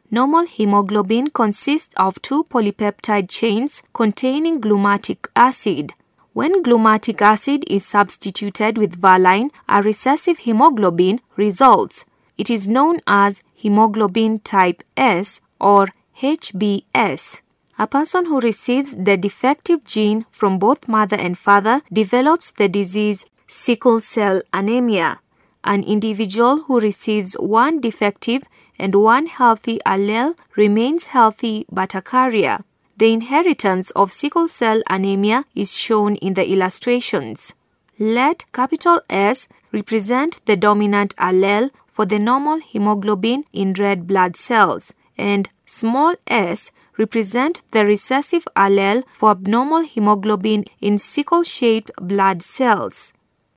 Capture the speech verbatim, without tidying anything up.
Normal hemoglobin consists of two polypeptide chains containing glutamic acid. When glutamic acid is substituted with valine, a recessive hemoglobin results. It is known as hemoglobin type S or H B S. A person who receives the defective gene from both mother and father develops the disease sickle cell anemia. An individual who receives one defective and one healthy allele remains healthy but a carrier. The inheritance of sickle cell anemia is shown in the illustrations. Let capital S represent the dominant allele for the normal hemoglobin in red blood cells, and small s represent the recessive allele for abnormal hemoglobin in sickle-shaped blood cells.